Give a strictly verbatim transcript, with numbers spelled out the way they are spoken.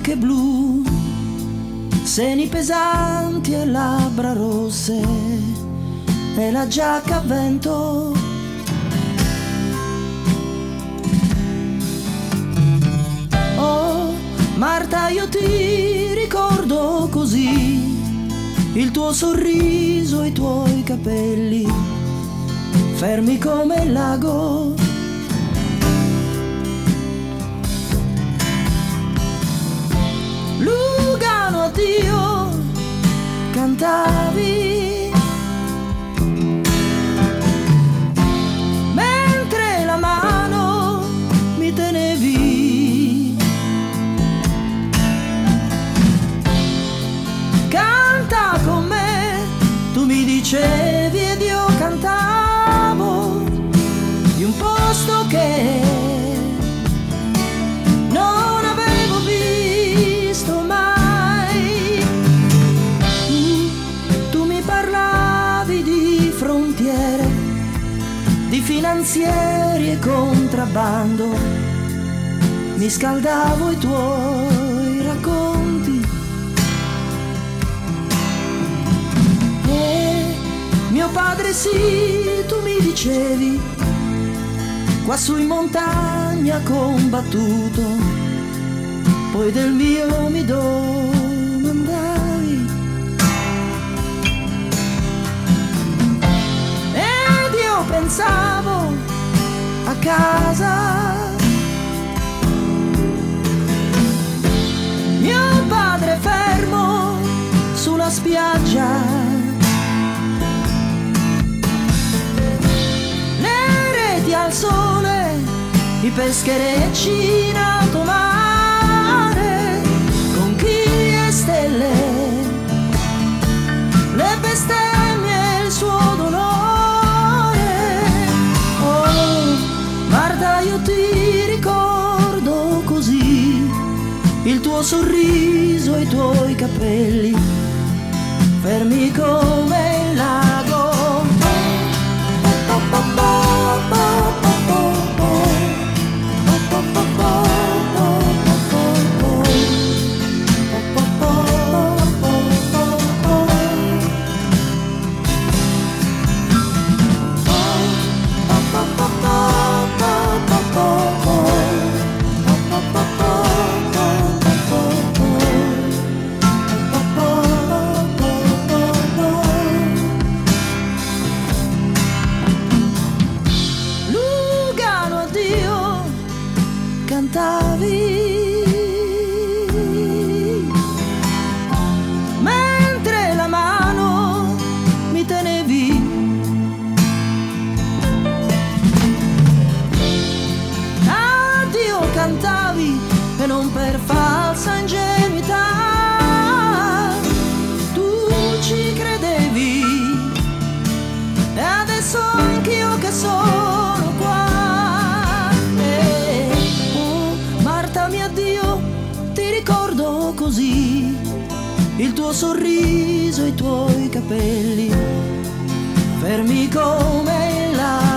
anche blu, seni pesanti e labbra rosse e la giacca a vento. Oh Marta, io ti ricordo così, il tuo sorriso, i tuoi capelli fermi come il lago. Lugano, addio, cantavi, mentre la mano mi tenevi. Canta con me, tu mi dicevi ed io cantavo di un posto che non avevo visto mai. Tu mi parlavi di frontiere, di finanzieri e contrabbando, mi scaldavo i tuoi racconti. E mio padre sì, tu mi dicevi, quassù in montagna combattuto, poi del mio mi domandavi. Ed io pensavo a casa, mio padre fermo sulla spiaggia, al sole, i pescherecci in alto mare, conchiglie e stelle, le bestemmie e il suo dolore. Oh Marta, io ti ricordo così, il tuo sorriso e i tuoi capelli fermi come il lago. Cantavi, mentre la mano mi tenevi. Addio cantavi, e non per falsa ingenuità, tu ci credevi, e adesso anch'io che sono qua. Ti ricordo così, il tuo sorriso e i tuoi capelli fermi come il lago.